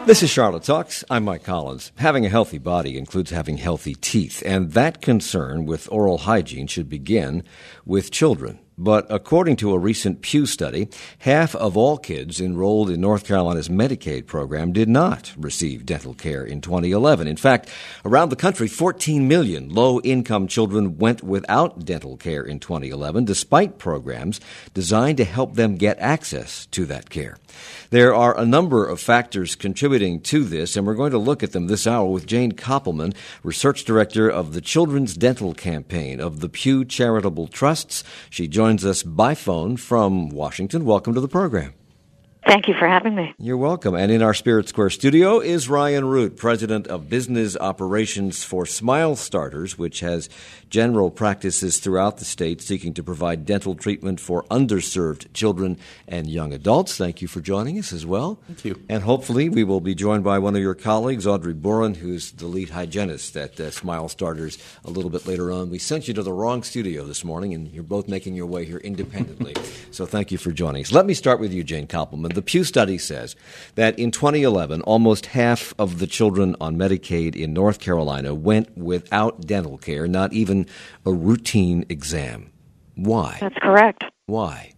This is Charlotte Talks. I'm Mike Collins. Having a healthy body includes having healthy teeth, and that concern with oral hygiene should begin with children. But according to a recent Pew study, half of all kids enrolled in North Carolina's Medicaid program did not receive dental care in 2011. In fact, around the country, 14 million low-income children went without dental care in 2011, despite programs designed to help them get access to that care. There are a number of factors contributing to this, and we're going to look at them this hour with Jane Koppelman, Research Director of the Children's Dental Campaign of the Pew Charitable Trusts. She joins us by phone from Washington. Welcome to the program. Thank you for having me. You're welcome. And in our Spirit Square studio is Ryan Root, President of Business Operations for Smile Starters, which has general practices throughout the state seeking to provide dental treatment for underserved children and young adults. Thank you for joining us as well. Thank you. And hopefully we will be joined by one of your colleagues, Audrey Boren, who's the lead hygienist at Smile Starters a little bit later on. We sent you to the wrong studio this morning, and you're both making your way here independently. So thank you for joining us. Let me start with you, Jane Koppelman. The Pew study says that in 2011, almost half of the children on Medicaid in North Carolina went without dental care, not even a routine exam. Why? That's correct. Why?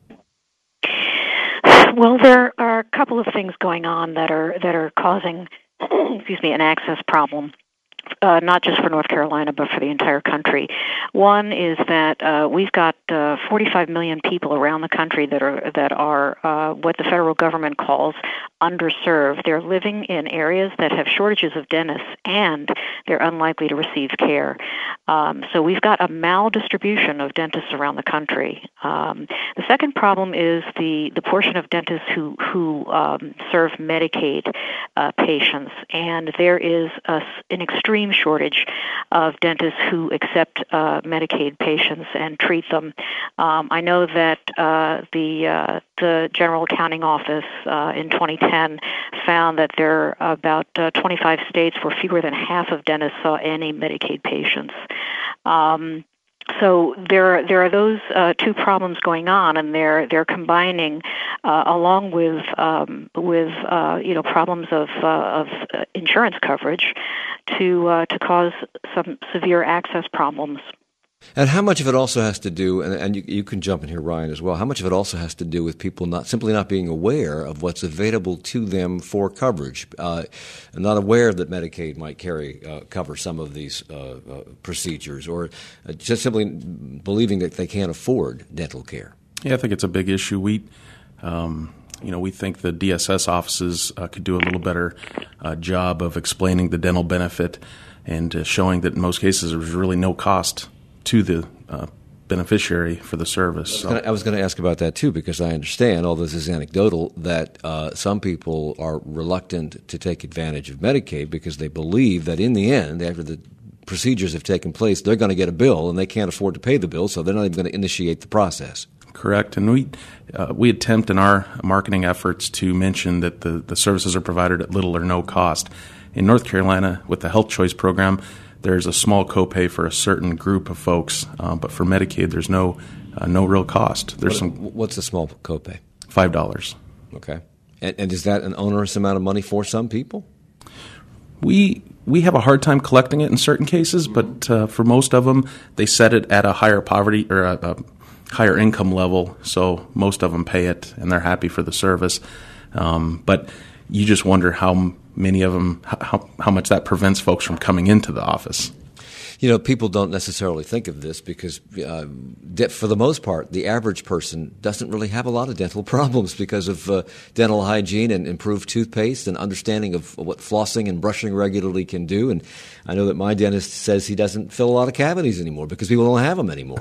Well, there are a couple of things going on that are causing, an access problem. Not just for North Carolina, but for the entire country. One is that we've got 45 million people around the country that are what the federal government calls underserved. They're living in areas that have shortages of dentists, and they're unlikely to receive care. So we've got a maldistribution of dentists around the country. The second problem is the portion of dentists who serve Medicaid patients, and there is an extreme shortage of dentists who accept Medicaid patients and treat them. I know that the General Accounting Office in 2010 found that there are about 25 states where fewer than half of dentists saw any Medicaid patients. So there are those two problems going on, and they're combining along with problems of insurance coverage to cause some severe access problems. And how much of it also has to do, and you can jump in here, Ryan, as well, how much of it also has to do with people simply not being aware of what's available to them for coverage, and not aware that Medicaid might cover some of these procedures, or just simply believing that they can't afford dental care? Yeah, I think it's a big issue. We think the DSS offices could do a little better job of explaining the dental benefit and showing that in most cases there's really no cost to the beneficiary for the service. I was going to ask about that too, because I understand, although this is anecdotal, that some people are reluctant to take advantage of Medicaid because they believe that in the end, after the procedures have taken place, they're going to get a bill and they can't afford to pay the bill, so they're not even going to initiate the process. Correct. And we attempt in our marketing efforts to mention that the services are provided at little or no cost. In North Carolina, with the Health Choice program, there's a small copay for a certain group of folks, but for Medicaid, there's no real cost. What's the small copay? $5. Okay. And is that an onerous amount of money for some people? We have a hard time collecting it in certain cases, but for most of them, they set it at a higher poverty or a higher income level, so most of them pay it and they're happy for the service. But you just wonder how many of them, how much that prevents folks from coming into the office. You know, people don't necessarily think of this because, for the most part, the average person doesn't really have a lot of dental problems because of dental hygiene and improved toothpaste and understanding of what flossing and brushing regularly can do. And I know that my dentist says he doesn't fill a lot of cavities anymore because people don't have them anymore.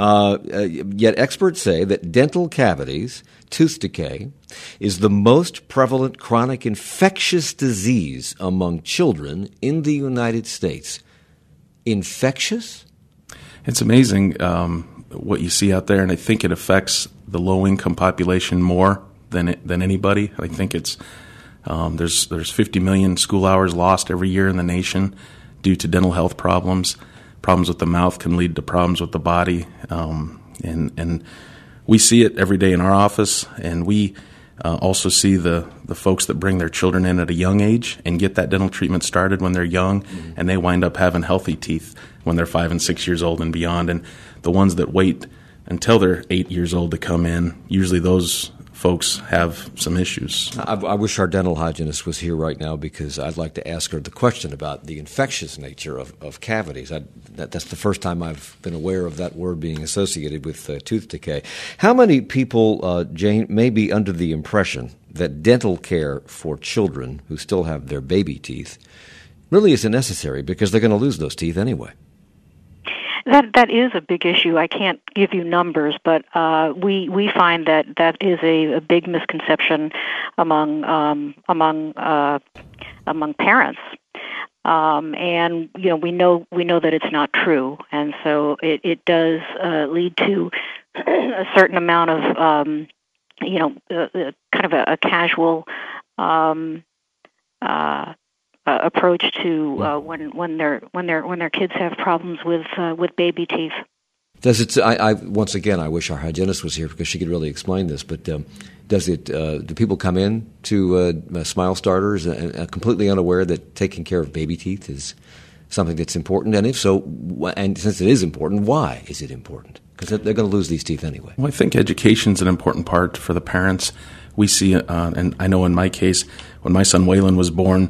Yet experts say that dental cavities, tooth decay, is the most prevalent chronic infectious disease among children in the United States. Infectious? It's amazing what you see out there, and I think it affects the low-income population more than anybody. I think it's there's 50 million school hours lost every year in the nation due to dental health problems. Problems with the mouth can lead to problems with the body, and we see it every day in our office, and we Also see the folks that bring their children in at a young age and get that dental treatment started when they're young, and they wind up having healthy teeth when they're 5 and 6 years old and beyond. And the ones that wait until they're 8 years old to come in, usually those folks have some issues. I wish our dental hygienist was here right now, because I'd like to ask her the question about the infectious nature of cavities. That's the first time I've been aware of that word being associated with tooth decay. How many people, Jane, may be under the impression that dental care for children who still have their baby teeth really isn't necessary because they're going to lose those teeth anyway? That is a big issue. I can't give you numbers, but we find that is a big misconception among parents, and we know that it's not true, and so it does lead to a certain amount of kind of a casual approach to when their kids have problems with baby teeth. Does it? Once again, I wish our hygienist was here because she could really explain this. But does it? Do people come in to Smile Starters completely unaware that taking care of baby teeth is something that's important? And if so, and since it is important, why is it important? Because they're going to lose these teeth anyway. Well, I think education is an important part for the parents. We see, and I know in my case, when my son Waylon was born,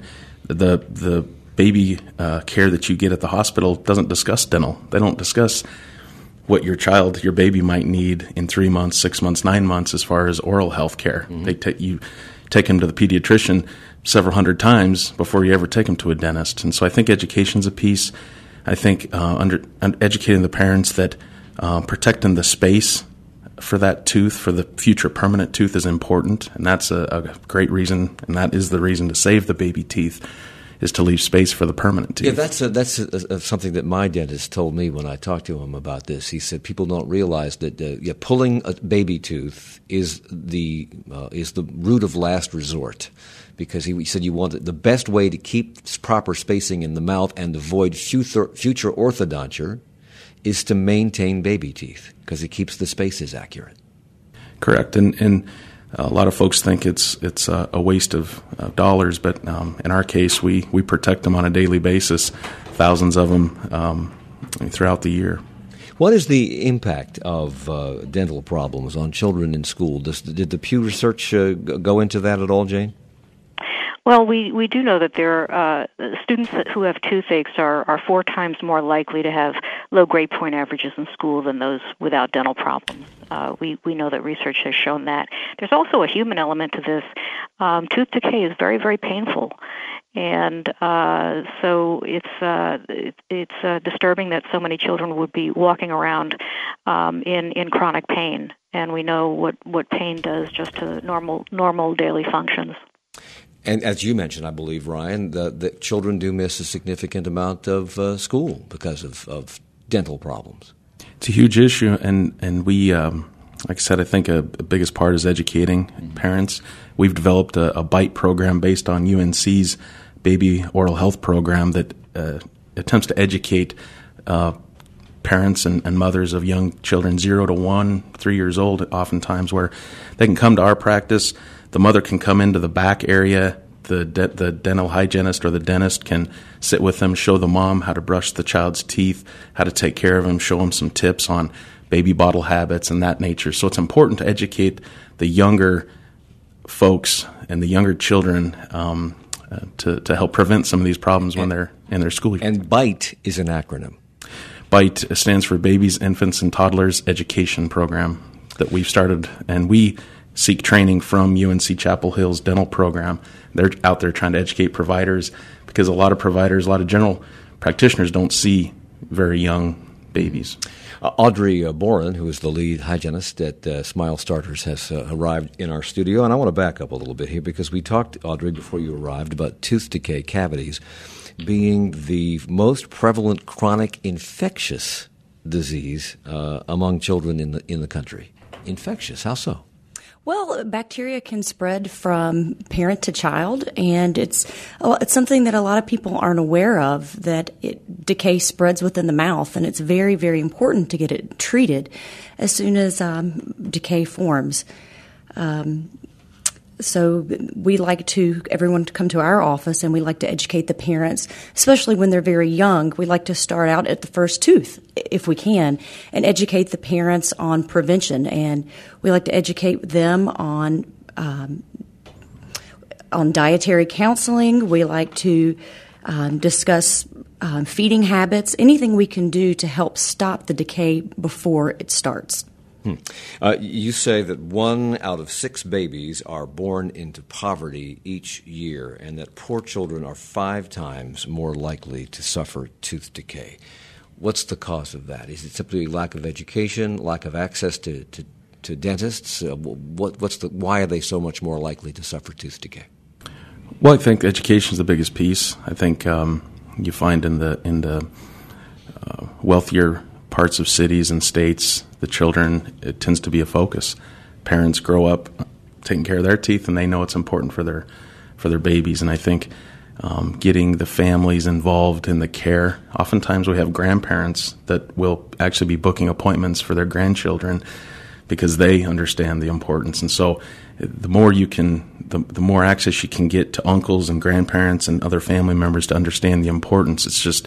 the baby care that you get at the hospital doesn't discuss dental. They don't discuss what your baby might need in 3 months, 6 months, 9 months as far as oral health care. Mm-hmm. You take him to the pediatrician several hundred times before you ever take him to a dentist. And so I think education's a piece. I think educating the parents that protecting the space for that tooth, for the future permanent tooth, is important, and that's a great reason, and that is the reason to save the baby teeth, is to leave space for the permanent teeth. Yeah, that's something that my dentist told me when I talked to him about this. He said people don't realize that pulling a baby tooth is the root of last resort, because he said you want the best way to keep proper spacing in the mouth and avoid future orthodonture is to maintain baby teeth, because it keeps the spaces accurate. Correct, and a lot of folks think it's a waste of dollars, but in our case, we protect them on a daily basis, thousands of them throughout the year. What is the impact of dental problems on children in school? Did the Pew Research go into that at all, Jane? Well, we do know that students who have toothaches are 4 times more likely to have low grade point averages in school than those without dental problems. We know that research has shown that. There's also a human element to this. Tooth decay is very, very painful, and so it's disturbing that so many children would be walking around in chronic pain, and we know what pain does just to normal daily functions. And as you mentioned, I believe, Ryan, the children do miss a significant amount of school because of dental problems. It's a huge issue, and we, like I said, I think the biggest part is educating parents. We've developed a BITE program based on UNC's baby oral health program that attempts to educate parents and mothers of young children 0 to 1, 3 years old, oftentimes, where they can come to our practice. The mother can come into the back area. The dental hygienist or the dentist can sit with them, show the mom how to brush the child's teeth, how to take care of them, show them some tips on baby bottle habits and that nature. So it's important to educate the younger folks and the younger children to help prevent some of these problems when they're in their school year. And BITE is an acronym. BITE stands for Babies, Infants, and Toddlers Education Program that we've started, and we seek training from UNC Chapel Hill's dental program. They're out there trying to educate providers, because a lot of general practitioners don't see very young babies. Audrey Boren, who is the lead hygienist at Smile Starters, has arrived in our studio. And I want to back up a little bit here, because we talked, Audrey, before you arrived, about tooth decay, cavities, being the most prevalent chronic infectious disease among children in the country. Infectious, how so? Well, bacteria can spread from parent to child, and it's something that a lot of people aren't aware of, that decay spreads within the mouth, and it's very, very important to get it treated as soon as decay forms. So we like everyone to come to our office, and we like to educate the parents, especially when they're very young. We like to start out at the first tooth, if we can, and educate the parents on prevention. And we like to educate them on dietary counseling. We like to discuss feeding habits, anything we can do to help stop the decay before it starts. You say that 1 out of 6 babies are born into poverty each year, and that poor children are 5 times more likely to suffer tooth decay. What's the cause of that? Is it simply lack of education, lack of access to dentists? Why are they so much more likely to suffer tooth decay? Well, I think education is the biggest piece. I think you find in the wealthier parts of cities and states, the children, it tends to be a focus. Parents grow up taking care of their teeth, and they know it's important for their babies. And I think getting the families involved in the care. Oftentimes, we have grandparents that will actually be booking appointments for their grandchildren because they understand the importance. And so, the more you can, the more access you can get to uncles and grandparents and other family members to understand the importance. It's just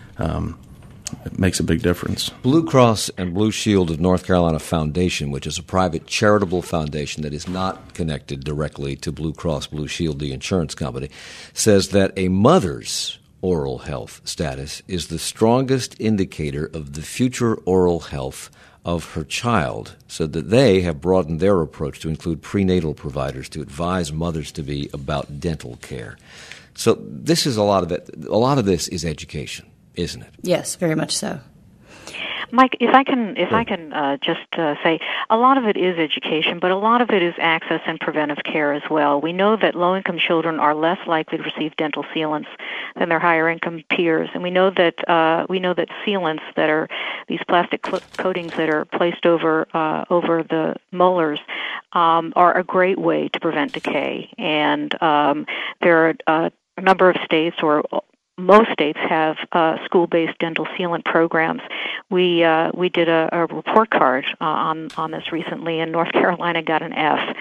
it makes a big difference. Blue Cross and Blue Shield of North Carolina Foundation, which is a private charitable foundation that is not connected directly to Blue Cross Blue Shield, the insurance company, says that a mother's oral health status is the strongest indicator of the future oral health of her child, so that they have broadened their approach to include prenatal providers to advise mothers to be about dental care. So this is a lot of it. A lot of this is education, isn't it? Yes, very much so. Mike, if I can just say, a lot of it is education, but a lot of it is access and preventive care as well. We know that low-income children are less likely to receive dental sealants than their higher-income peers, and we know that sealants that are these plastic coatings that are placed over the molars are a great way to prevent decay. And there are a number of states, or most states, have school-based dental sealant programs. We did a report card on this recently, and North Carolina got an F.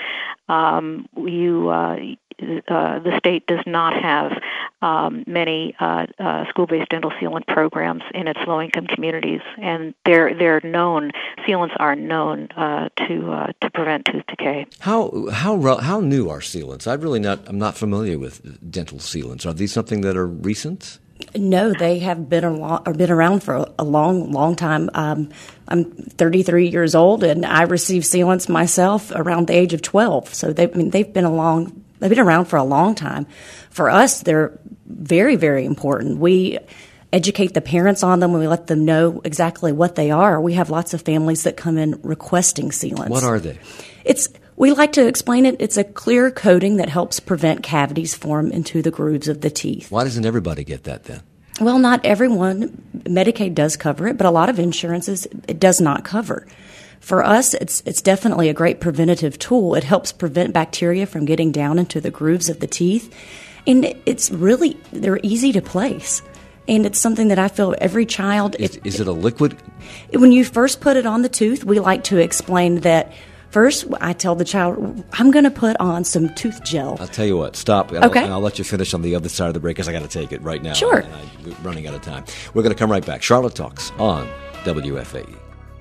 The state does not have many school-based dental sealant programs in its low-income communities, and sealants are known to prevent tooth decay. How new are sealants? I'm not familiar with dental sealants. Are these something that are recent? No, they have been around for a long time. I'm 33 years old, and I received sealants myself around the age of 12. So they've been around for a long time. For us, they're very, very important. We educate the parents on them, and we let them know exactly what they are. We have lots of families that come in requesting sealants. What are they? We like to explain it. It's a clear coating that helps prevent cavities form into the grooves of the teeth. Why doesn't everybody get that then? Well, not everyone. Medicaid does cover it, but a lot of insurances it does not cover. For us, it's definitely a great preventative tool. It helps prevent bacteria from getting down into the grooves of the teeth, and they're easy to place. And it's something that I feel every child... Is it a liquid? When you first put it on the tooth, we like to explain that. First, I tell the child, I'm going to put on some tooth gel. I'll tell you what, stop. Okay. I'll let you finish on the other side of the break because I got to take it right now. Sure. We're running out of time. We're going to come right back. Charlotte Talks on WFAE.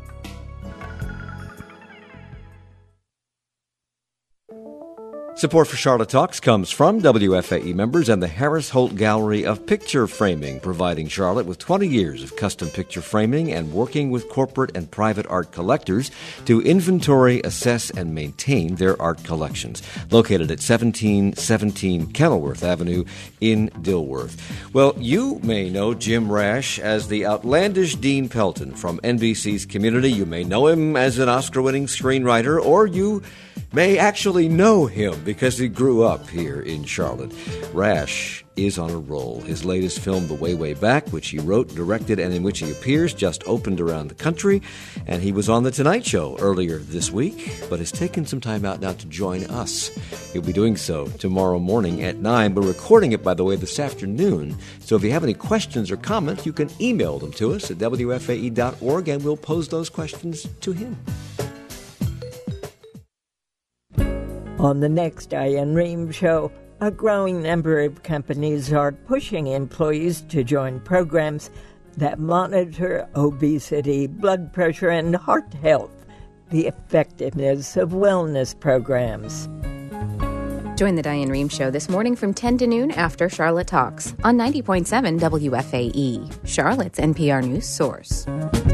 Support for Charlotte Talks comes from WFAE members and the Harris Holt Gallery of Picture Framing, providing Charlotte with 20 years of custom picture framing and working with corporate and private art collectors to inventory, assess, and maintain their art collections. Located at 1717 Kenilworth Avenue in Dilworth. Well, you may know Jim Rash as the outlandish Dean Pelton from NBC's Community. You may know him as an Oscar-winning screenwriter, or you may actually know him because he grew up here in Charlotte. Rash is on a roll. His latest film, The Way, Way Back, which he wrote, directed, and in which he appears, just opened around the country. And he was on The Tonight Show earlier this week, but has taken some time out now to join us. He'll be doing so tomorrow morning at 9. We're recording it, by the way, this afternoon. So if you have any questions or comments, you can email them to us at WFAE.org, and we'll pose those questions to him. On the next Diane Rehm Show, a growing number of companies are pushing employees to join programs that monitor obesity, blood pressure, and heart health, the effectiveness of wellness programs. Join the Diane Rehm Show this morning from 10 to noon after Charlotte Talks on 90.7 WFAE, Charlotte's NPR News source.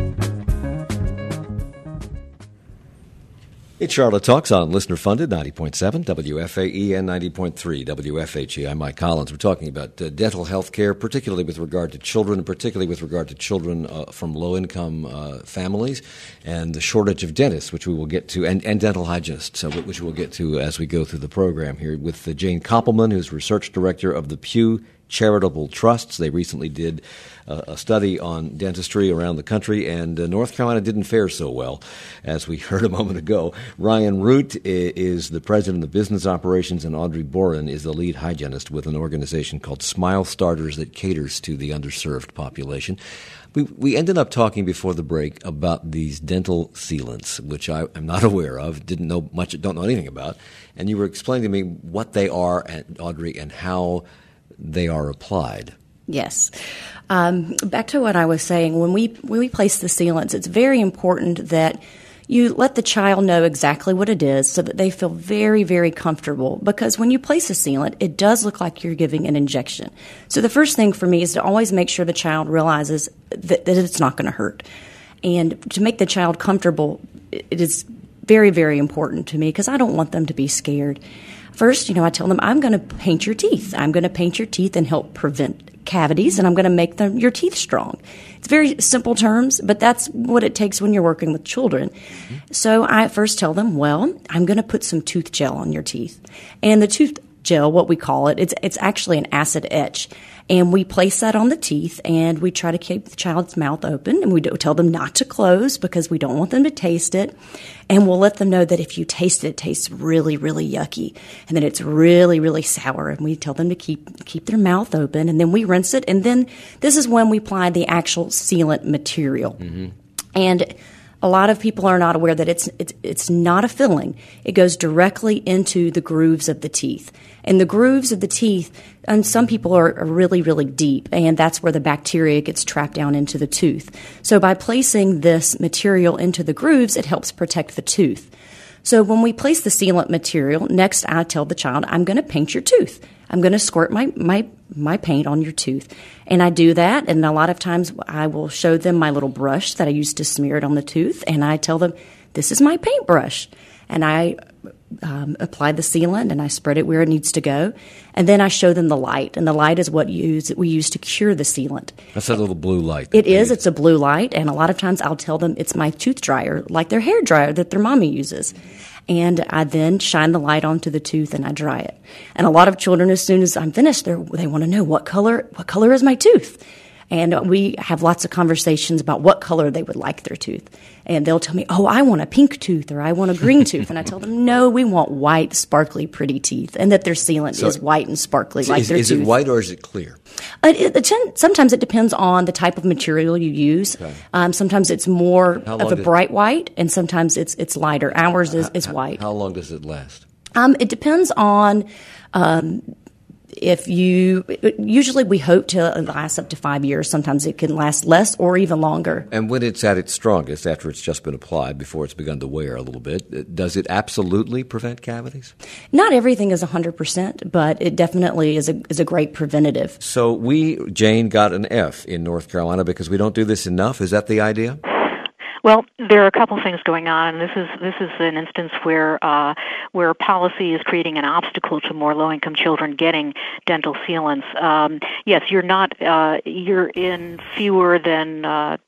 It's Charlotte Talks on listener-funded 90.7 WFAE and 90.3 WFHE. I'm Mike Collins. We're talking about dental health care, particularly with regard to children, and particularly with regard to children from low-income families, and the shortage of dentists, which we will get to, and dental hygienists, which we'll get to as we go through the program here, with Jane Koppelman, who's research director of the Pew Charitable Trusts. They recently did a study on dentistry around the country, and North Carolina didn't fare so well, as we heard a moment ago. Ryan Root is the president of business operations, and Audrey Boren is the lead hygienist with an organization called Smile Starters that caters to the underserved population. We ended up talking before the break about these dental sealants, which I am not aware of, didn't know much, don't know anything about, and you were explaining to me what they are, Audrey, and how they are applied. Yes. Back to what I was saying, when we place the sealants, it's very important that you let the child know exactly what it is so that they feel very, very comfortable, because when you place a sealant, it does look like you're giving an injection. So the first thing for me is to always make sure the child realizes that it's not going to hurt. And to make the child comfortable, it is very, very important to me, because I don't want them to be scared. First, I tell them, I'm going to paint your teeth. I'm going to paint your teeth and help prevent cavities, and I'm going to make your teeth strong. It's very simple terms, but that's what it takes when you're working with children. Mm-hmm. So I first tell them, well, I'm going to put some tooth gel on your teeth. And the tooth gel, what we call it, it's actually an acid etch. And we place that on the teeth, and we try to keep the child's mouth open, and we tell them not to close because we don't want them to taste it. And we'll let them know that if you taste it, it tastes really, really yucky, and then it's really, really sour. And we tell them to keep their mouth open, and then we rinse it. And then this is when we apply the actual sealant material. Mm-hmm. And a lot of people are not aware that it's not a filling. It goes directly into the grooves of the teeth. And the grooves of the teeth, and some people are really, really deep, and that's where the bacteria gets trapped down into the tooth. So by placing this material into the grooves, it helps protect the tooth. So when we place the sealant material, next I tell the child, I'm going to paint your tooth. I'm going to squirt my paint on your tooth. And I do that, and a lot of times I will show them my little brush that I use to smear it on the tooth, and I tell them, this is my paintbrush. And I apply the sealant, and I spread it where it needs to go. And then I show them the light, and the light is what we use to cure the sealant. That's that little blue light. It is. It's a blue light, and a lot of times I'll tell them it's my tooth dryer, like their hair dryer that their mommy uses. And I then shine the light onto the tooth, and I dry it. And a lot of children, as soon as I'm finished, they want to know what color is my tooth. And we have lots of conversations about what color they would like their tooth. And they'll tell me, oh, I want a pink tooth or I want a green tooth. And I tell them, no, we want white, sparkly, pretty teeth. And that their sealant is white and sparkly like their tooth. Is it white or is it clear? Sometimes it depends on the type of material you use. Okay. Sometimes it's more of a bright white, and sometimes it's lighter. Ours is white. How long does it last? It depends on usually we hope to last up to 5 years. Sometimes it can last less or even longer. And when it's at its strongest, after it's just been applied, before it's begun to wear a little bit, does it absolutely prevent cavities? Not everything is 100%, but it definitely is a great preventative. So Jane, got an F in North Carolina because we don't do this enough. Is that the idea? Well, there are a couple things going on, and this is an instance where policy is creating an obstacle to more low-income children getting dental sealants. Yes, you're in fewer than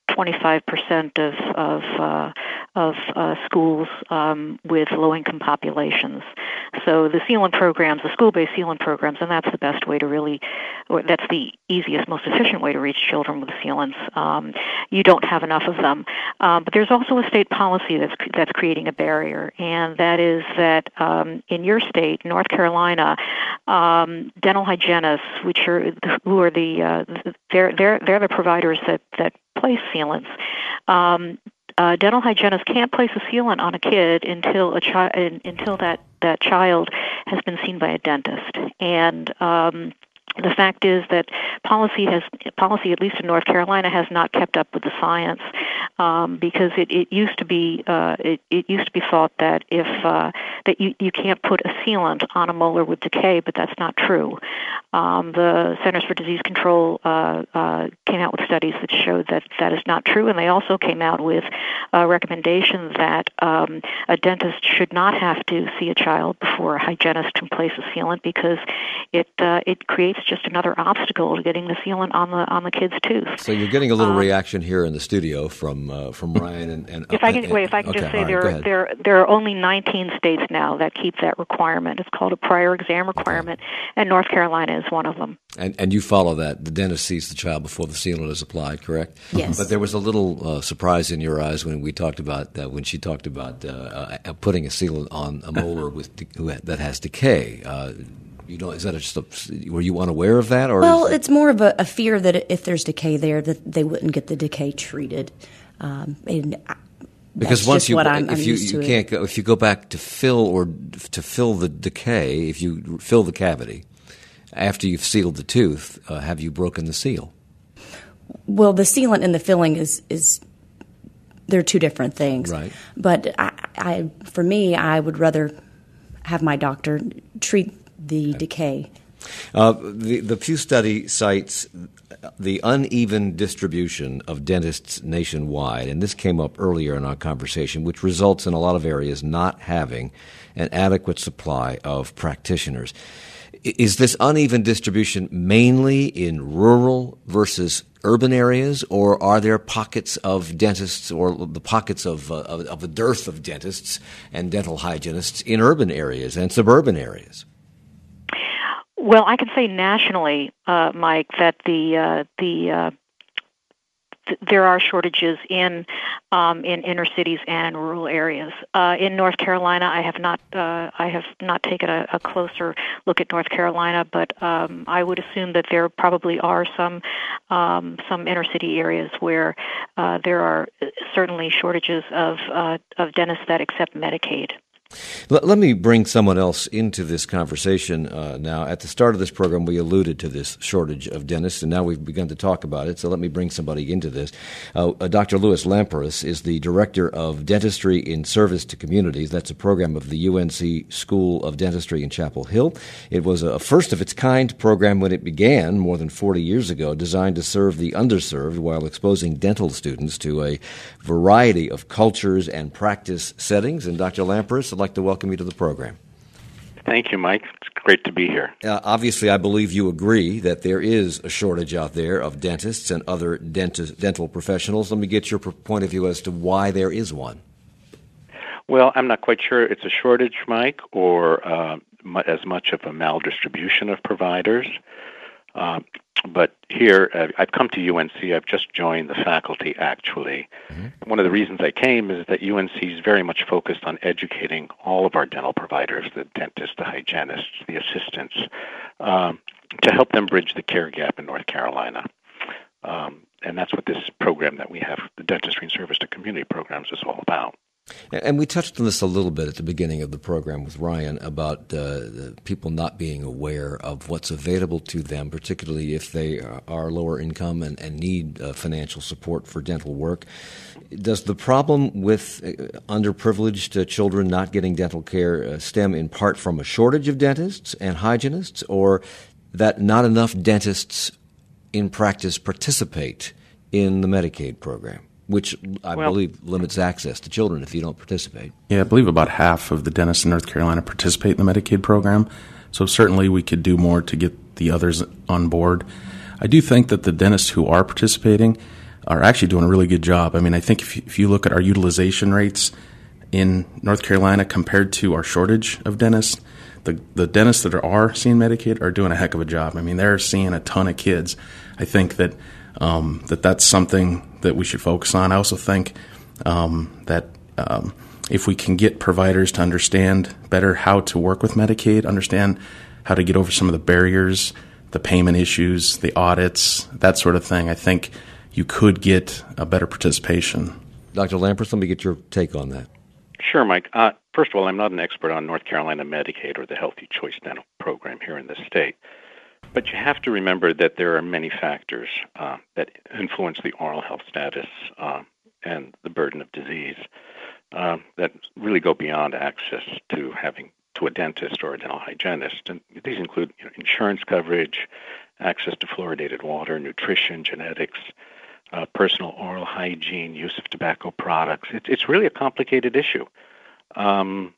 25% of schools with low-income populations. So the sealant programs, the school-based sealant programs, and that's the best way to that's the easiest, most efficient way to reach children with sealants. You don't have enough of them. But there's also a state policy that's creating a barrier, and that is that in your state, North Carolina, dental hygienists, they're the providers that place sealants, dental hygienists can't place a sealant on a kid until that child has been seen by a dentist. And the fact is that policy, at least in North Carolina, has not kept up with the science, because it used to be thought that that you can't put a sealant on a molar with decay, but that's not true. The Centers for Disease Control came out with studies that showed that that is not true, and they also came out with recommendations that a dentist should not have to see a child before a hygienist can place a sealant, because it creates just another obstacle to getting the sealant on the kid's tooth. So you're getting a little reaction here in the studio from Ryan and if I can just say, there are only 19 states now that keep that requirement. It's called a prior exam requirement, and North Carolina is one of them. And you follow that. The dentist sees the child before the sealant is applied, correct? Yes. But there was a little surprise in your eyes when we talked about when she talked about putting a sealant on a molar that has decay. Is that were you unaware of that? Or well, it's more of a fear that if there's decay there, that they wouldn't get the decay treated. Because once if you go back to fill the decay, if you fill the cavity after you've sealed the tooth, have you broken the seal? Well, the sealant and the filling is they're two different things. Right. But for me, I would rather have my doctor treat the decay. The Pew study cites the uneven distribution of dentists nationwide, and this came up earlier in our conversation, which results in a lot of areas not having an adequate supply of practitioners. Is this uneven distribution mainly in rural versus urban areas, or are there pockets of dentists or the pockets of a dearth of dentists and dental hygienists in urban areas and suburban areas? Well, I can say nationally, Mike, that there are shortages in inner cities and rural areas. In North Carolina, I have not taken a closer look at North Carolina, but I would assume that there probably are some inner city areas where there are certainly shortages of dentists that accept Medicaid. Let me bring someone else into this conversation now. At the start of this program, we alluded to this shortage of dentists, and now we've begun to talk about it, so let me bring somebody into this. Dr. Louis Lamperis is the Director of Dentistry in Service to Communities. That's a program of the UNC School of Dentistry in Chapel Hill. It was a first-of-its-kind program when it began more than 40 years ago, designed to serve the underserved while exposing dental students to a variety of cultures and practice settings. And Dr. Lamperis, I'd like to welcome you to the program. Thank you, Mike. It's great to be here. Obviously, I believe you agree that there is a shortage out there of dentists and other dental professionals. Let me get your point of view as to why there is one. Well, I'm not quite sure it's a shortage, Mike, or as much of a maldistribution of providers. But here, I've come to UNC. I've just joined the faculty, actually. Mm-hmm. One of the reasons I came is that UNC is very much focused on educating all of our dental providers, the dentists, the hygienists, the assistants, to help them bridge the care gap in North Carolina. And that's what this program that we have, the Dentistry and Service to Community programs, is all about. And we touched on this a little bit at the beginning of the program with Ryan about people not being aware of what's available to them, particularly if they are lower income and need financial support for dental work. Does the problem with underprivileged children not getting dental care stem in part from a shortage of dentists and hygienists, or that not enough dentists in practice participate in the Medicaid program, which I believe limits access to children if you don't participate? Yeah, I believe about half of the dentists in North Carolina participate in the Medicaid program, so certainly we could do more to get the others on board. I do think that the dentists who are participating are actually doing a really good job. I mean, I think if you look at our utilization rates in North Carolina compared to our shortage of dentists, the dentists that are seeing Medicaid are doing a heck of a job. I mean, they're seeing a ton of kids. I think that that's something that we should focus on. I also think that if we can get providers to understand better how to work with Medicaid, understand how to get over some of the barriers, the payment issues, the audits, that sort of thing, I think you could get a better participation. Dr. Lampress, let me get your take on that. Sure, Mike. First of all, I'm not an expert on North Carolina Medicaid or the Healthy Choice Dental program here in the state. But you have to remember that there are many factors that influence the oral health status and the burden of disease that really go beyond access to a dentist or a dental hygienist. And these include insurance coverage, access to fluoridated water, nutrition, genetics, personal oral hygiene, use of tobacco products. It's really a complicated issue. And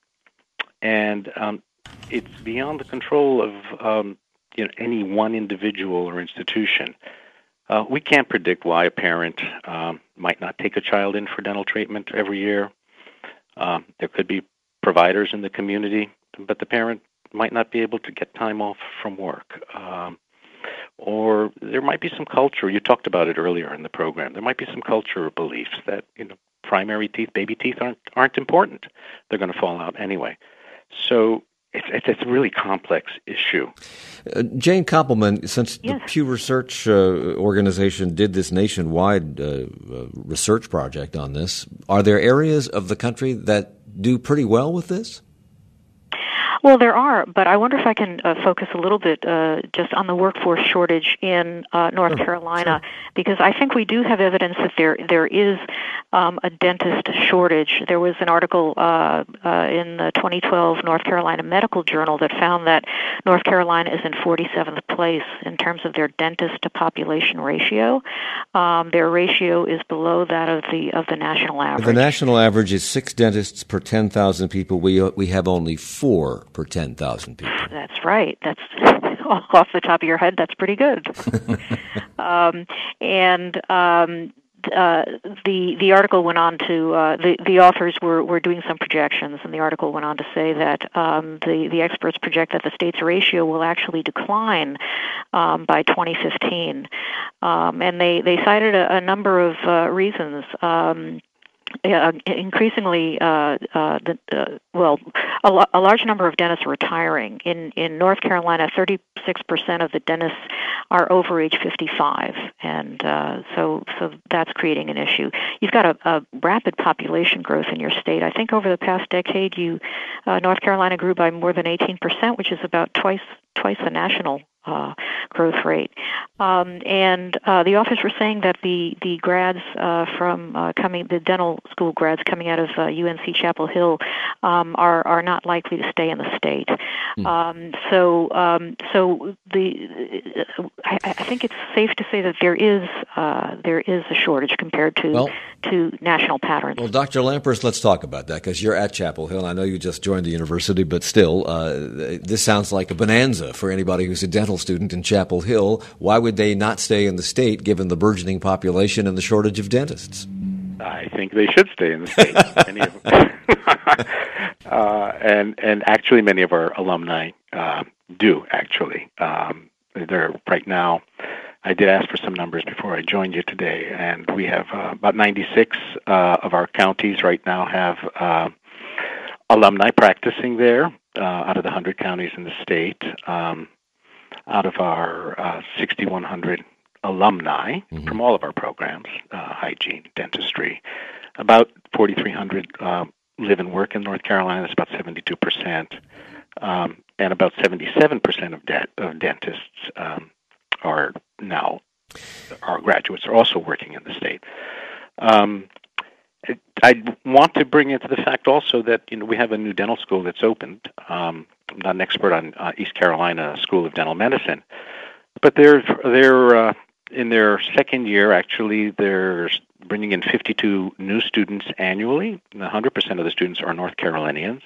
it's beyond the control of any one individual or institution. We can't predict why a parent might not take a child in for dental treatment every year. There could be providers in the community, but the parent might not be able to get time off from work. Or there might be some culture. You talked about it earlier in the program. There might be some culture or beliefs that primary teeth, baby teeth aren't important. They're going to fall out anyway. So it's a really complex issue. Jane Koppelman, since the Pew Research organization did this nationwide research project on this, are there areas of the country that do pretty well with this? Well, there are, but I wonder if I can focus a little bit just on the workforce shortage in North Carolina, because I think we do have evidence that there is a dentist shortage. There was an article in the 2012 North Carolina Medical Journal that found that North Carolina is in 47th place in terms of their dentist to population ratio. Their ratio is below that of the national average. The national average is 6 dentists per 10,000 people. We have only 4 per 10,000 people. That's right. That's off the top of your head. That's pretty good. The article went on to the authors were doing some projections, and the article went on to say that the experts project that the state's ratio will actually decline by 2015, and they cited a number of reasons. Increasingly, a large number of dentists are retiring. In North Carolina, 36% of the dentists are over age 55, and so that's creating an issue. You've got a rapid population growth in your state. I think over the past decade, North Carolina grew by more than 18%, which is about twice the national growth rate. And the authors were saying that the grads the dental school grads coming out of UNC Chapel Hill are not likely to stay in the state. I think it's safe to say that there is a shortage compared to national patterns. Well, Dr. Lampress, let's talk about that, because you're at Chapel Hill. I know you just joined the university, but still, this sounds like a bonanza for anybody who's a dental student in Chapel Hill. Why would they not stay in the state given the burgeoning population and the shortage of dentists? I think they should stay in the state. Many of them. And actually many of our alumni do, actually. They're right now, I did ask for some numbers before I joined you today, and we have about 96 of our counties right now have alumni practicing there out of the 100 counties in the state. Out of our 6,100 alumni from all of our programs, hygiene, dentistry, about 4,300 live and work in North Carolina. That's about 72%. And about 77% of dentists are now, our graduates are also working in the state. I want to bring into the fact also that we have a new dental school that's opened. I'm not an expert on East Carolina School of Dental Medicine, but they're in their second year. Actually, they're bringing in 52 new students annually. 100% of the students are North Carolinians,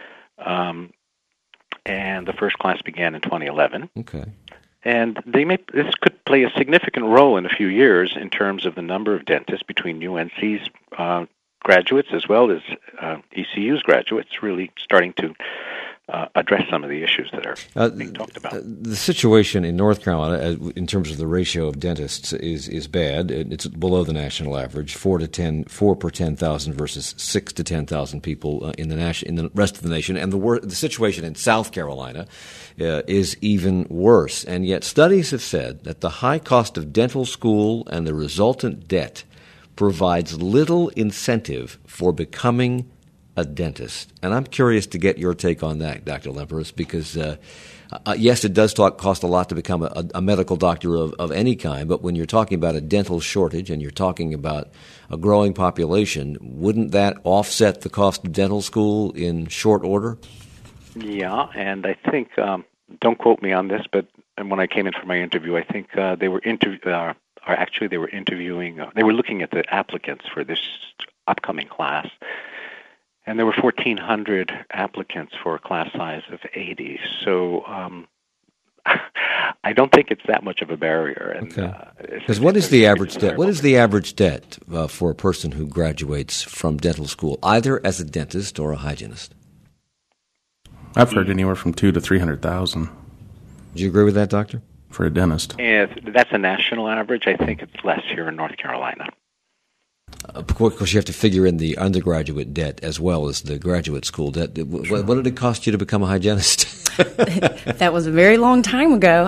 and the first class began in 2011. Okay. And this could play a significant role in a few years in terms of the number of dentists between UNC's graduates as well as ECU's graduates, really starting to address some of the issues that are being talked about. The situation in North Carolina, in terms of the ratio of dentists, is bad. It's below the national average, 4 per 10,000 versus 6 to 10,000 people in the rest of the nation. And the situation in South Carolina is even worse. And yet studies have said that the high cost of dental school and the resultant debt provides little incentive for becoming a dentist. And I'm curious to get your take on that, Dr. Lemperus, because yes, it does cost a lot to become a medical doctor of any kind, but when you're talking about a dental shortage and you're talking about a growing population, wouldn't that offset the cost of dental school in short order? Yeah, and I think, don't quote me on this, but when I came in for my interview, I think they were looking at the applicants for this upcoming class, and there were 1,400 applicants for a class size of 80. So I don't think it's that much of a barrier. Okay. Because what is the average debt? What is the average debt for a person who graduates from dental school, either as a dentist or a hygienist? I've heard anywhere from $200,000 to $300,000. Do you agree with that, Doctor? For a dentist. Yeah, that's a national average. I think it's less here in North Carolina. Of course, you have to figure in the undergraduate debt as well as the graduate school debt. What did it cost you to become a hygienist? That was a very long time ago.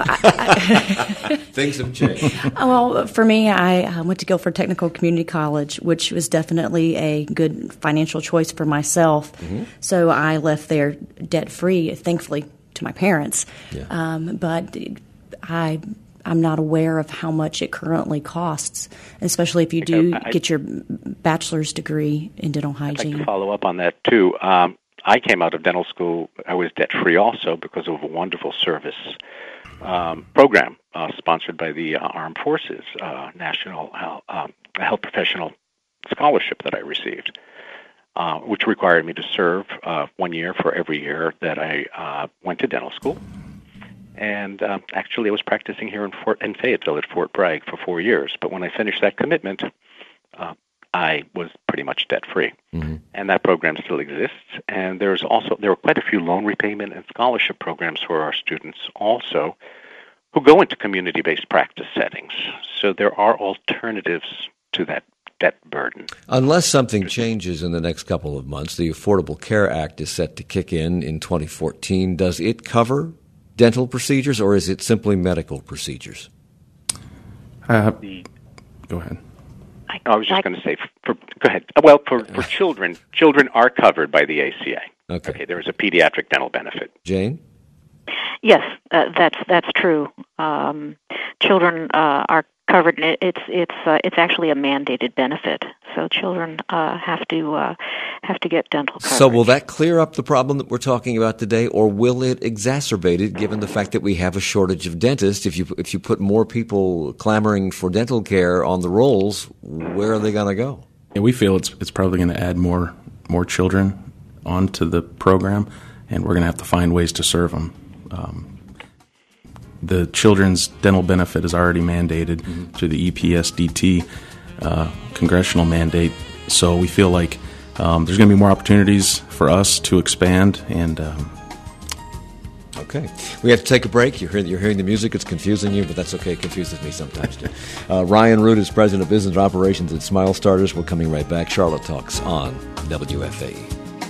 Things have changed. Well, for me, I went to Guilford Technical Community College, which was definitely a good financial choice for myself. Mm-hmm. So I left there debt-free, thankfully, to my parents. Yeah. But I'm not aware of how much it currently costs, especially if you do get your bachelor's degree in dental hygiene. I'd like to follow up on that, too. I came out of dental school. I was debt-free also because of a wonderful service program sponsored by the Armed Forces, National Health Professional Scholarship that I received, which required me to serve 1 year for every year that I went to dental school. And actually, I was practicing here in Fayetteville at Fort Bragg for 4 years. But when I finished that commitment, I was pretty much debt-free. Mm-hmm. And that program still exists. And there were quite a few loan repayment and scholarship programs for our students also who go into community-based practice settings. So there are alternatives to that debt burden. Unless something changes in the next couple of months, the Affordable Care Act is set to kick in 2014. Does it cover dental procedures, or is it simply medical procedures? Go ahead. I was just going to say, go ahead. Well, for children are covered by the ACA. Okay, there is a pediatric dental benefit. Jane? Yes, that's true. Children are covered. It's actually a mandated benefit. So children have to get dental coverage. So will that clear up the problem that we're talking about today, or will it exacerbate it, given the fact that we have a shortage of dentists? If you put more people clamoring for dental care on the rolls, where are they going to go? Yeah, we feel it's probably going to add more children onto the program, and we're going to have to find ways to serve them. The children's dental benefit is already mandated through the EPSDT congressional mandate, so we feel like there's going to be more opportunities for us to expand. And okay, we have to take a break. You're hearing the music. It's confusing you, but that's okay. It confuses me sometimes too. Ryan Root is president of business operations at Smile Starters. We're coming right back. Charlotte Talks on WFAE.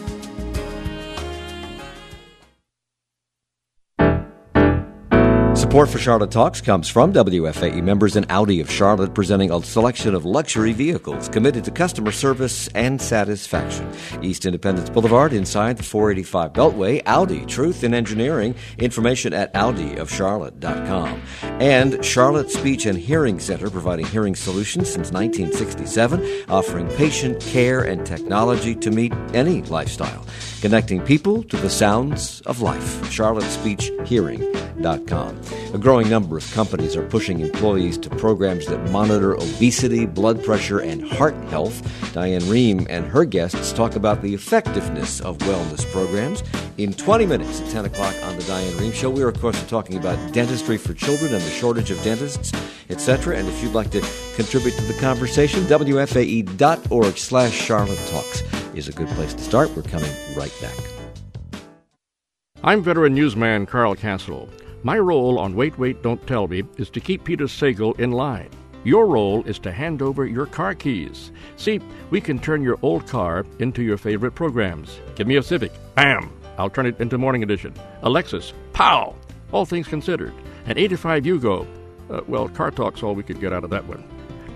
Support for Charlotte Talks comes from WFAE members and Audi of Charlotte, presenting a selection of luxury vehicles committed to customer service and satisfaction. East Independence Boulevard inside the 485 Beltway. Audi, truth in engineering. Information at audiofcharlotte.com. And Charlotte Speech and Hearing Center, providing hearing solutions since 1967, offering patient care and technology to meet any lifestyle. Connecting people to the sounds of life. CharlotteSpeechHearing.com. A growing number of companies are pushing employees to programs that monitor obesity, blood pressure, and heart health. Diane Rehm and her guests talk about the effectiveness of wellness programs in 20 minutes at 10 o'clock on The Diane Rehm Show. We are, of course, talking about dentistry for children and the shortage of dentists, etc. And if you'd like to contribute to the conversation, WFAE.org/Charlotte Talks is a good place to start. We're coming right back. I'm veteran newsman Carl Castle. My role on Wait, Wait, Don't Tell Me is to keep Peter Sagal in line. Your role is to hand over your car keys. See, we can turn your old car into your favorite programs. Give me a Civic. Bam! I'll turn it into Morning Edition. A Lexus. Pow! All things considered. An 85 Yugo. Car Talk's all we could get out of that one.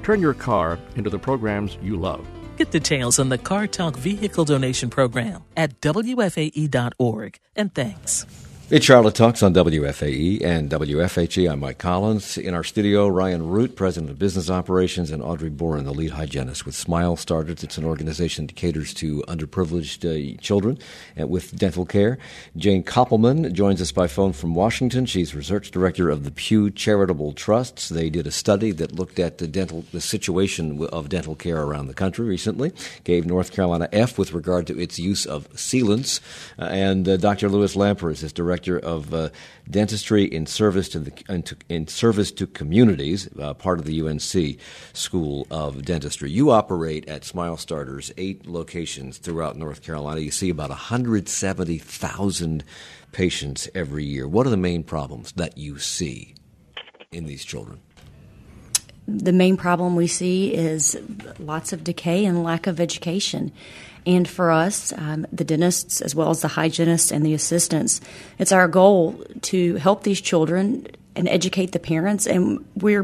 Turn your car into the programs you love. Get details on the Car Talk Vehicle Donation Program at WFAE.org. And thanks. It's Charlotte Talks on WFAE and WFHE. I'm Mike Collins. In our studio, Ryan Root, President of Business Operations, and Audrey Boren, the lead hygienist with Smile Starters. It's an organization that caters to underprivileged children with dental care. Jane Koppelman joins us by phone from Washington. She's research director of the Pew Charitable Trusts. They did a study that looked at the situation of dental care around the country recently, gave North Carolina F with regard to its use of sealants. And Dr. Louis Lampers is director of dentistry in service to communities, part of the UNC School of Dentistry. You operate at Smile Starters, 8 locations throughout North Carolina. You see about 170,000 patients every year. What are the main problems that you see in these children? The main problem we see is lots of decay and lack of education. And for us, the dentists, as well as the hygienists and the assistants, it's our goal to help these children and educate the parents. And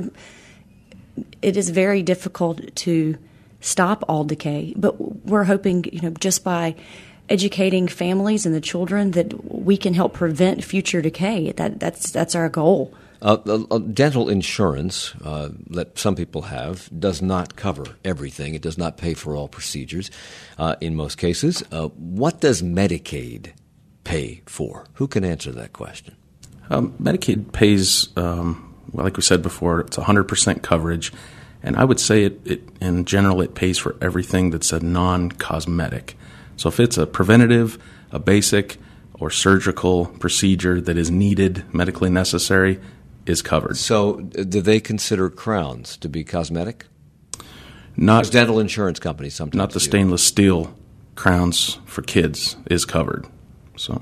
it is very difficult to stop all decay, but we're hoping, just by educating families and the children, that we can help prevent future decay. That's our goal. Dental insurance that some people have does not cover everything. It does not pay for all procedures in most cases. What does Medicaid pay for? Who can answer that question? Medicaid pays, like we said before, it's 100% coverage. And I would say it in general, it pays for everything that's a non-cosmetic. So if it's a preventative, a basic, or surgical procedure that is needed, medically necessary, is covered. So do they consider crowns to be cosmetic? Not dental insurance companies sometimes. Not the stainless steel crowns for kids is covered. So,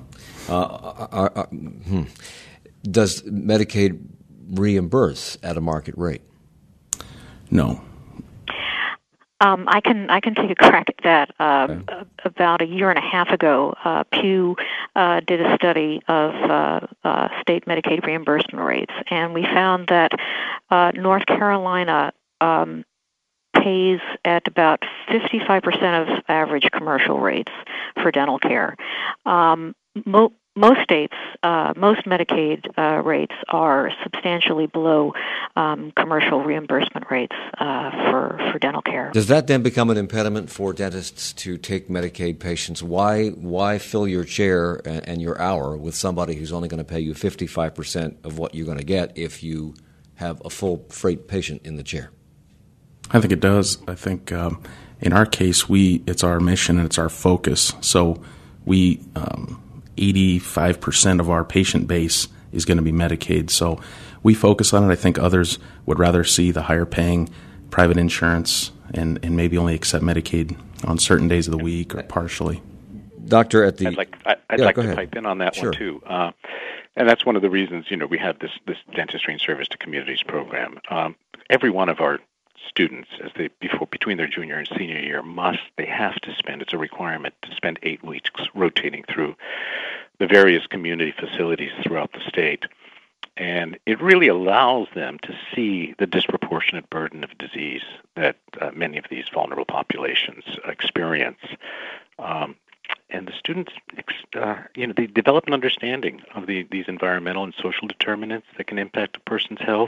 does Medicaid reimburse at a market rate? No. I can take a crack at that. About a year and a half ago, Pew did a study of state Medicaid reimbursement rates, and we found that North Carolina pays at about 55% of average commercial rates for dental care. Most states, most Medicaid rates are substantially below commercial reimbursement rates for dental care. Does that then become an impediment for dentists to take Medicaid patients? Why fill your chair and your hour with somebody who's only going to pay you 55% of what you're going to get if you have a full freight patient in the chair? I think it does. I think in our case, it's our mission and it's our focus. So we 85% of our patient base is going to be Medicaid. So we focus on it. I think others would rather see the higher paying private insurance and maybe only accept Medicaid on certain days of the week or partially. Doctor, I'd like to pipe in on that one too. And that's one of the reasons, we have this dentistry in service to communities program. Every one of our students, between their junior and senior year, they have to spend, it's a requirement to spend 8 weeks rotating through the various community facilities throughout the state. And it really allows them to see the disproportionate burden of disease that many of these vulnerable populations experience. And the students, they develop an understanding of these environmental and social determinants that can impact a person's health.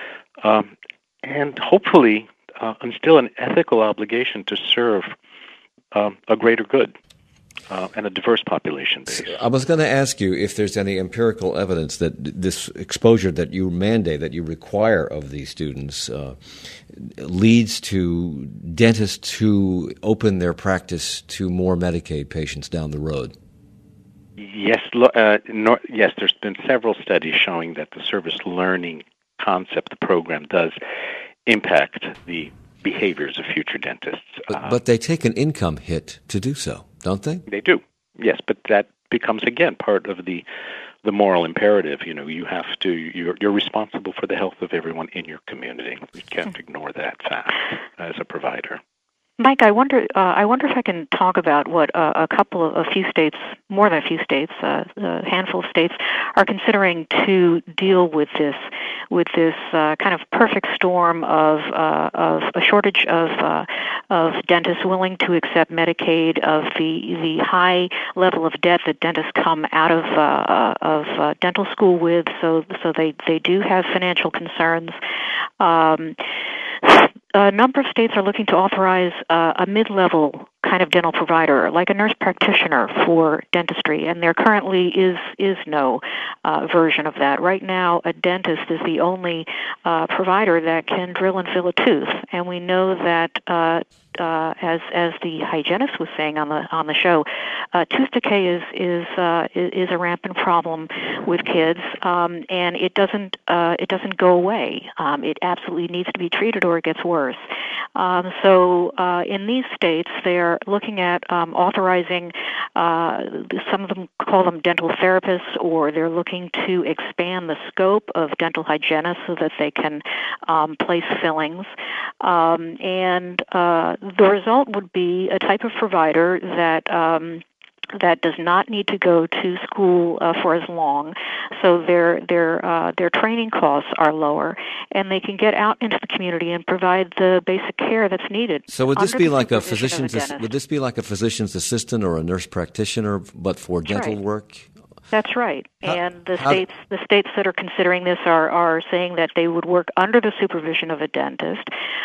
And hopefully instill an ethical obligation to serve a greater good and a diverse population base. I was going to ask you if there's any empirical evidence that this exposure that you mandate, that you require of these students, leads to dentists who open their practice to more Medicaid patients down the road. Yes, yes. There's been several studies showing that the service learning concept, the program, does impact the behaviors of future dentists. But they take an income hit to do so, don't they? They do, yes. But that becomes, again, part of the moral imperative. You have to, you're responsible for the health of everyone in your community. You can't ignore that fact as a provider. Mike, I wonder if I can talk about what a few states, more than a few states, a handful of states are considering to deal with this. this kind of perfect storm of a shortage of dentists willing to accept Medicaid, of the high level of debt that dentists come out of dental school with, so they do have financial concerns. A number of states are looking to authorize a mid-level kind of dental provider, like a nurse practitioner for dentistry, and there currently is no version of that. Right now, a dentist is the only provider that can drill and fill a tooth, and we know that as the hygienist was saying on the show, tooth decay is a rampant problem with kids, and it doesn't go away. It absolutely needs to be treated, or it gets worse. So in these states, they're looking at authorizing. Some of them call them dental therapists, or they're looking to expand the scope of dental hygienists so that they can place fillings. And the result would be a type of provider that does not need to go to school for as long, so their training costs are lower, and they can get out into the community and provide the basic care that's needed. So would this be like a physician's assistant or a nurse practitioner, but for dental work? That's right. And the states that are considering this are saying that they would work under the supervision of a dentist,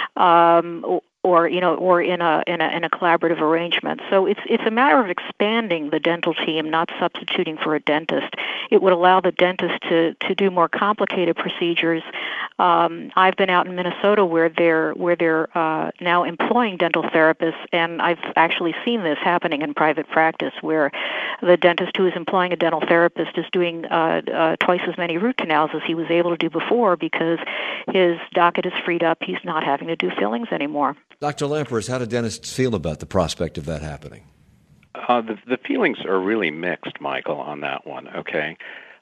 or in a collaborative arrangement. So it's a matter of expanding the dental team, not substituting for a dentist. It would allow the dentist to do more complicated procedures. I've been out in Minnesota where they're now employing dental therapists, and I've actually seen this happening in private practice, where the dentist who is employing a dental therapist is doing twice as many root canals as he was able to do before, because his docket is freed up. He's not having to do fillings anymore. Dr. Lampers, how do dentists feel about the prospect of that happening? The feelings are really mixed, Michael, on that one, okay?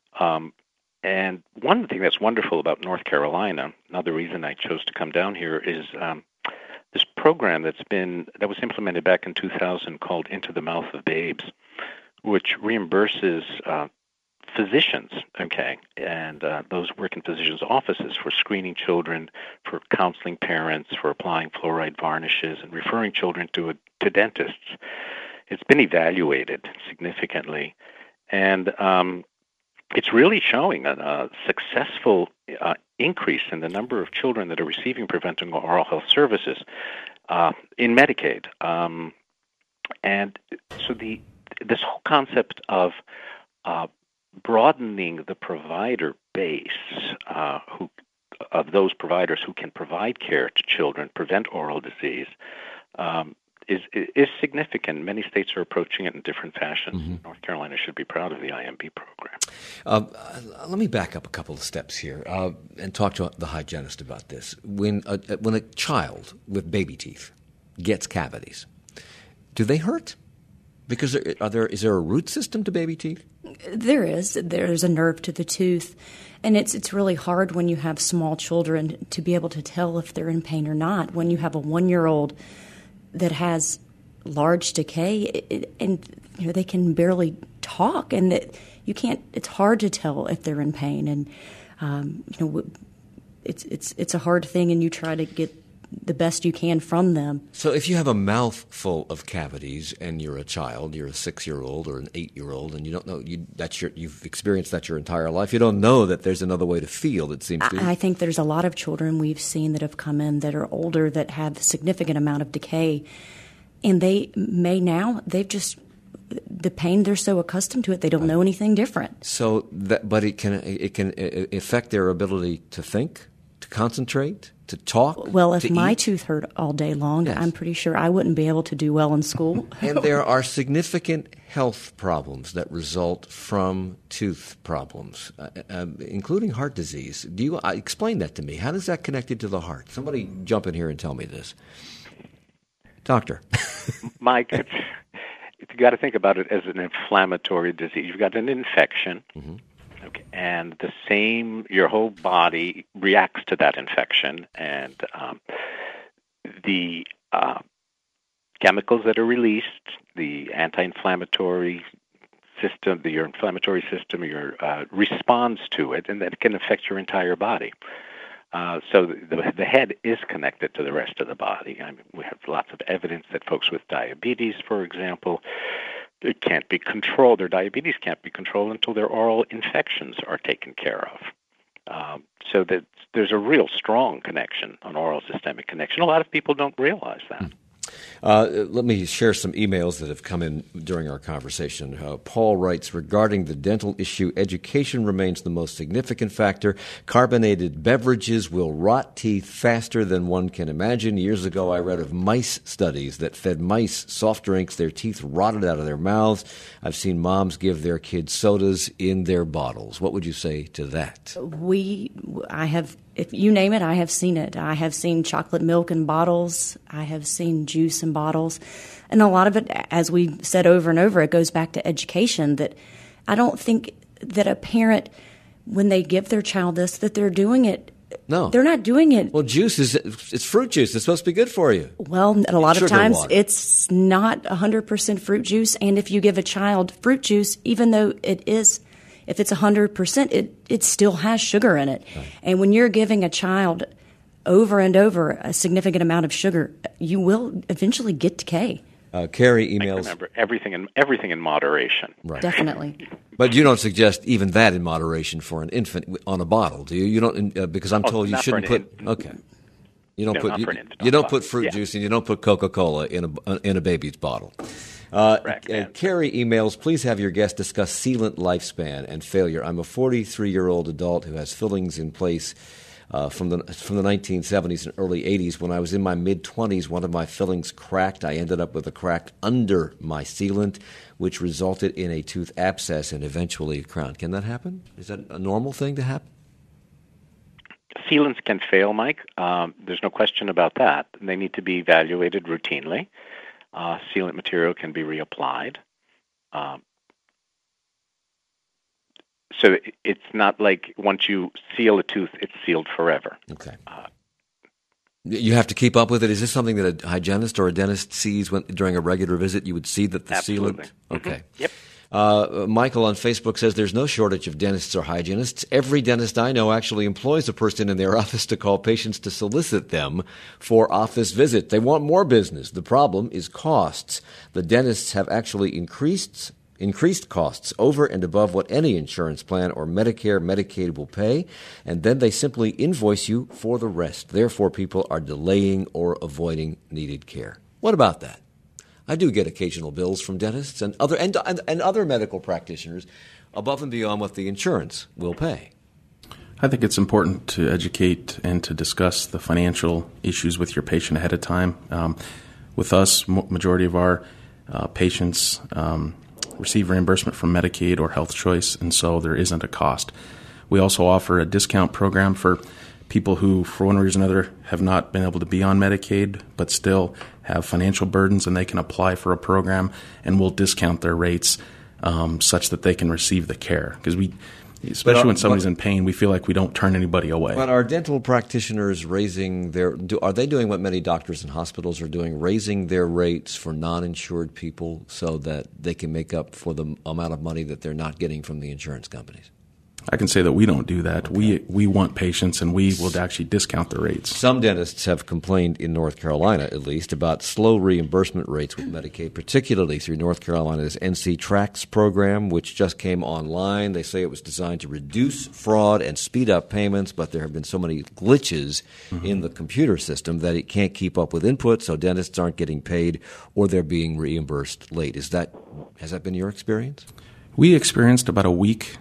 And one thing that's wonderful about North Carolina, another reason I chose to come down here, is this program that was implemented back in 2000 called Into the Mouth of Babes, which reimburses physicians, okay, and those work in physicians' offices for screening children, for counseling parents, for applying fluoride varnishes, and referring children to dentists. It's been evaluated significantly, and it's really showing a successful increase in the number of children that are receiving preventive oral health services in Medicaid. And so this whole concept of broadening the provider base of those providers who can provide care to children, prevent oral disease, is significant. Many states are approaching it in different fashions. Mm-hmm. North Carolina should be proud of the IMB program. Let me back up a couple of steps here and talk to the hygienist about this. When a child with baby teeth gets cavities, do they hurt? Because is there a root system to baby teeth? There is. There's a nerve to the tooth, and it's really hard when you have small children to be able to tell if they're in pain or not. When you have a 1-year-old that has large decay, and they can barely talk, and you can't. It's hard to tell if they're in pain, and it's a hard thing, and you try to get the best you can from them. So if you have a mouthful of cavities and you're a child, you're a 6-year-old or an 8-year-old, and you don't know you've experienced that your entire life, you don't know that there's another way to feel, it seems to you. I think there's a lot of children we've seen that have come in that are older that have a significant amount of decay, and the pain, they're so accustomed to it, they don't know anything different. So but it can affect their ability to think, to concentrate, to talk. Well, if my tooth hurt all day long, yes, I'm pretty sure I wouldn't be able to do well in school. And there are significant health problems that result from tooth problems, including heart disease. Do you explain that to me? How is that connected to the heart? Somebody jump in here and tell me this. Doctor. Mike, you've got to think about it as an inflammatory disease. You've got an infection. Mm-hmm. Okay. And your whole body reacts to that infection, and the chemicals that are released, the anti-inflammatory system, your inflammatory system, responds to it, and that it can affect your entire body. So the head is connected to the rest of the body. I mean, we have lots of evidence that folks with diabetes, for example, it can't be controlled. Their diabetes can't be controlled until their oral infections are taken care of. So that there's a real strong connection, an oral systemic connection. A lot of people don't realize that. Let me share some emails that have come in during our conversation. Paul writes, regarding the dental issue, education remains the most significant factor. Carbonated beverages will rot teeth faster than one can imagine. Years ago, I read of mice studies that fed mice soft drinks. Their teeth rotted out of their mouths. I've seen moms give their kids sodas in their bottles. What would you say to that? If you name it, I have seen it. I have seen chocolate milk in bottles. I have seen juice in bottles. And a lot of it, as we said over and over, it goes back to education, that I don't think that a parent, when they give their child this, that they're doing it. No. They're not doing it. Well, it's fruit juice. It's supposed to be good for you. Well, a lot of times water. It's not 100% fruit juice. And if you give a child fruit juice, even though it is, if it's 100%, it still has sugar in it. Right. And when you're giving a child over and over a significant amount of sugar, you will eventually get decay. Carrie emails. Remember, everything in moderation. Right. Definitely. But you don't suggest even that in moderation for an infant on a bottle, do you? You don't, because I'm told you shouldn't put. Okay. You don't put fruit juice and you don't put Coca-Cola in a baby's bottle. Carrie emails, please have your guest discuss sealant lifespan and failure. I'm a 43-year-old adult who has fillings in place from the 1970s and early 80s. When I was in my mid-20s, one of my fillings cracked. I ended up with a crack under my sealant, which resulted in a tooth abscess and eventually a crown. Can that happen? Is that a normal thing to happen? Sealants can fail, Mike. There's no question about that. They need to be evaluated routinely. Sealant material can be reapplied. So it's not like once you seal a tooth, it's sealed forever. Okay. You have to keep up with it. Is this something that a hygienist or a dentist sees during a regular visit? You would see that the Absolutely. sealant? Okay. Mm-hmm. Yep. Michael on Facebook says there's no shortage of dentists or hygienists. Every dentist I know actually employs a person in their office to call patients to solicit them for office visit. They want more business. The problem is costs. The dentists have actually increased costs over and above what any insurance plan or Medicare, Medicaid will pay, and then they simply invoice you for the rest. Therefore, people are delaying or avoiding needed care. What about that? I do get occasional bills from dentists and other medical practitioners above and beyond what the insurance will pay. I think it's important to educate and to discuss the financial issues with your patient ahead of time. With us, majority of our patients receive reimbursement from Medicaid or Health Choice, and so there isn't a cost. We also offer a discount program for people who, for one reason or another, have not been able to be on Medicaid but still have financial burdens, and they can apply for a program, and we'll discount their rates such that they can receive the care. Because especially when somebody's in pain, we feel like we don't turn anybody away. But are dental practitioners are they doing what many doctors and hospitals are doing, raising their rates for non-insured people so that they can make up for the amount of money that they're not getting from the insurance companies? I can say that we don't do that. Okay. We want patients, and we will actually discount the rates. Some dentists have complained in North Carolina, at least, about slow reimbursement rates with Medicaid, particularly through North Carolina's NC Tracks program, which just came online. They say it was designed to reduce fraud and speed up payments, but there have been so many glitches in the computer system that it can't keep up with input, so dentists aren't getting paid or they're being reimbursed late. Has that been your experience? We experienced about a week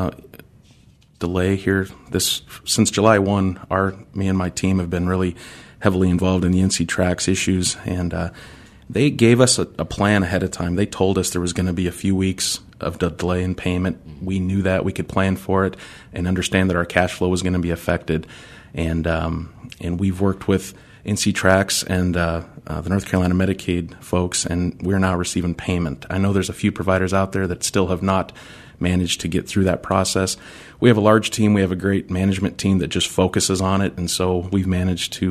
delay here. Since July 1, me and my team have been really heavily involved in the NC Tracks issues, and they gave us a plan ahead of time. They told us there was going to be a few weeks of delay in payment. We knew that. We could plan for it and understand that our cash flow was going to be affected. And we've worked with NC Tracks and the North Carolina Medicaid folks, and we're now receiving payment. I know there's a few providers out there that still have not managed to get through that process. We have a large team. We have a great management team that just focuses on it, and so we've managed to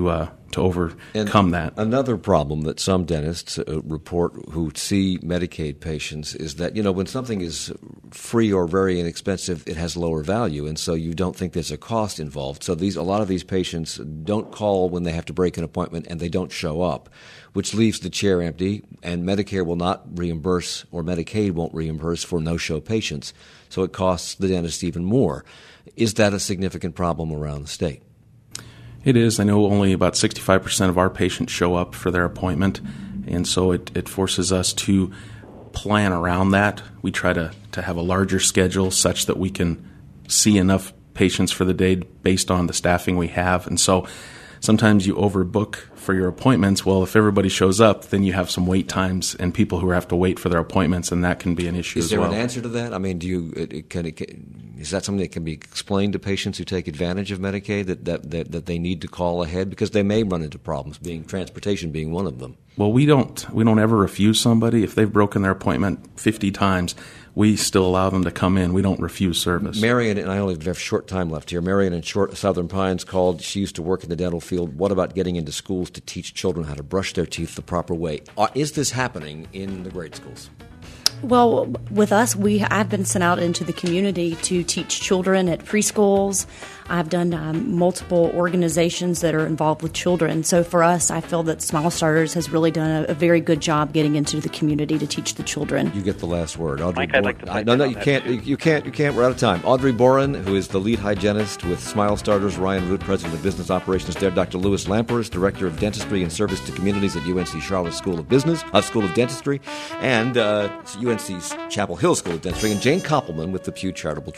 overcome that. Another problem that some dentists report who see Medicaid patients is that, when something is free or very inexpensive, it has lower value, and so you don't think there's a cost involved. So a lot of these patients don't call when they have to break an appointment, and they don't show up, which leaves the chair empty, and Medicare will not reimburse, or Medicaid won't reimburse for no-show patients. So it costs the dentist even more. Is that a significant problem around the state? It is. I know only about 65% of our patients show up for their appointment, and so it forces us to plan around that. We try to have a larger schedule such that we can see enough patients for the day based on the staffing we have. And so sometimes you overbook for your appointments. Well, if everybody shows up, then you have some wait times and people who have to wait for their appointments, and that can be an issue as well. Is there an answer to that? I mean, is that something that can be explained to patients who take advantage of Medicaid, that they need to call ahead? Because they may run into problems, transportation being one of them. Well, we don't ever refuse somebody. If they've broken their appointment 50 times, we still allow them to come in. We don't refuse service. Marion, and I only have short time left here, Marion in Southern Pines called. She used to work in the dental field. What about getting into schools to teach children how to brush their teeth the proper way? Is this happening in the grade schools? Well, with us, I've been sent out into the community to teach children at preschools. I've done multiple organizations that are involved with children. So for us, I feel that Smile Starters has really done a very good job getting into the community to teach the children. You get the last word, Audrey. Mike, I'd like to No, you can't. You can't. We're out of time. Audrey Boren, who is the lead hygienist with Smile Starters. Ryan Root, president of business operations there. Dr. Louis Lamperis, director of dentistry and service to communities at UNC Charlotte School of Dentistry, and UNC's Chapel Hill School of Dentistry, and Jane Koppelman with the Pew Charitable